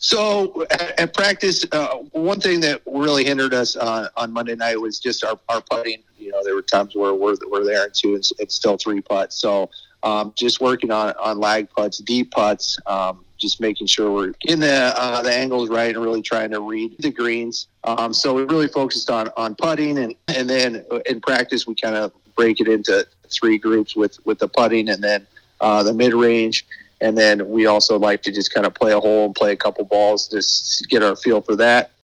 So at practice, one thing that really hindered us on Monday night was just our putting. There were times where we're there in two and still three putts. So just working on lag putts, deep putts, just making sure we're getting the angles right and really trying to read the greens. So we really focused on putting, and then in practice we kind of break it into three groups with the putting and then the mid-range. And then we also like to just kind of play a hole and play a couple balls, just get our feel for that.